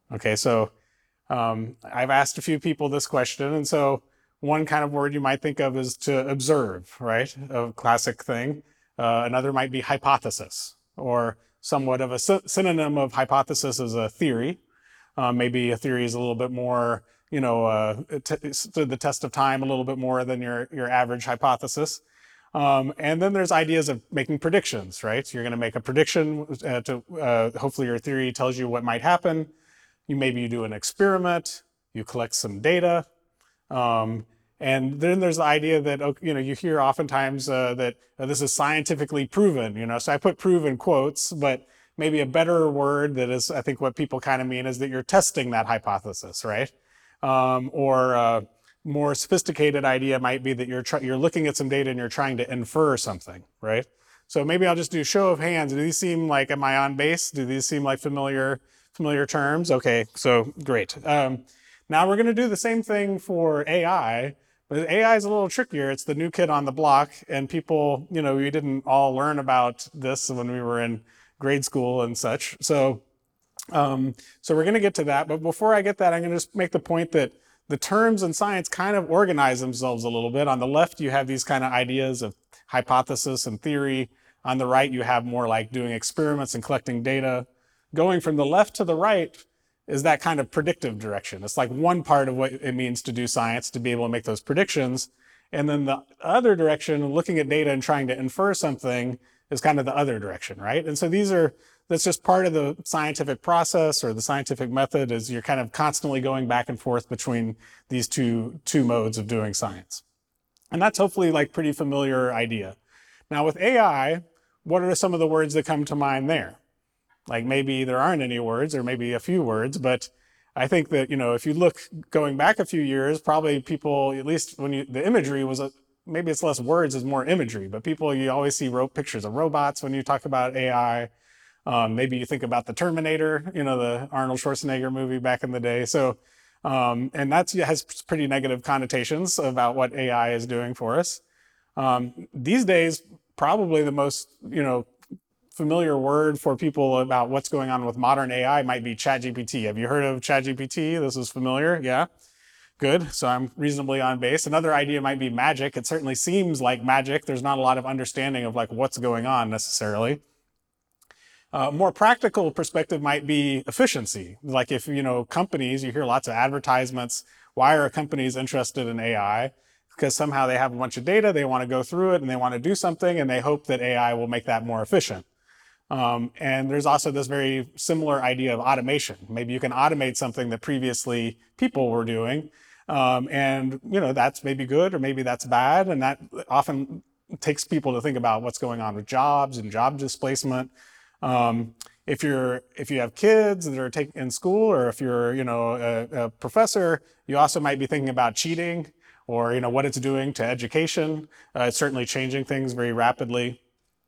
Okay, so I've asked a few people this question, and so one kind of word you might think of is to observe, right? A classic thing. Another might be hypothesis, or somewhat of a synonym of hypothesis is a theory. Maybe a theory is a little bit more, stood the test of time a little bit more than your average hypothesis. And then there's ideas of making predictions, right? You're going to make a prediction hopefully your theory tells you what might happen. Maybe you do an experiment, you collect some data, um, and then there's the idea that you hear oftentimes that this is scientifically proven. So I put "prove" in quotes, but maybe a better word that is, I think, what people kind of mean is that you're testing that hypothesis, right? Or more sophisticated idea might be that you're looking at some data and you're trying to infer something, right? So maybe I'll just do show of hands. Do these seem like, am I on base? Do these seem like familiar terms? Okay, so great. Now we're going to do the same thing for AI, but AI is a little trickier. It's the new kid on the block, and people, we didn't all learn about this when we were in grade school and such. So we're going to get to that. But before I get that, I'm going to just make the point that the terms in science kind of organize themselves a little bit. On the left, you have these kind of ideas of hypothesis and theory. On the right, you have more like doing experiments and collecting data. Going from the left to the right is that kind of predictive direction. It's like one part of what it means to do science, to be able to make those predictions. And then the other direction, looking at data and trying to infer something, is kind of the other direction, right? And so that's just part of the scientific process or the scientific method, is you're kind of constantly going back and forth between these two modes of doing science. And that's hopefully like pretty familiar idea. Now with AI, what are some of the words that come to mind there? Like maybe there aren't any words or maybe a few words, but I think that, if you look going back a few years, probably people, at least the imagery was, maybe it's less words, it's more imagery, but you always see pictures of robots when you talk about AI. Maybe you think about the Terminator, the Arnold Schwarzenegger movie back in the day. So, and that has pretty negative connotations about what AI is doing for us. These days, probably the most, familiar word for people about what's going on with modern AI might be ChatGPT. Have you heard of ChatGPT? This is familiar, yeah? Good, so I'm reasonably on base. Another idea might be magic. It certainly seems like magic. There's not a lot of understanding of like what's going on necessarily. More practical perspective might be efficiency. Like if, companies, you hear lots of advertisements. Why are companies interested in AI? Because somehow they have a bunch of data, they want to go through it and they want to do something, and they hope that AI will make that more efficient. And there's also this very similar idea of automation. Maybe you can automate something that previously people were doing. And that's maybe good or maybe that's bad. And that often takes people to think about what's going on with jobs and job displacement. If you have kids that are in school, or if you're a professor, you also might be thinking about cheating or what it's doing to education. It's certainly changing things very rapidly.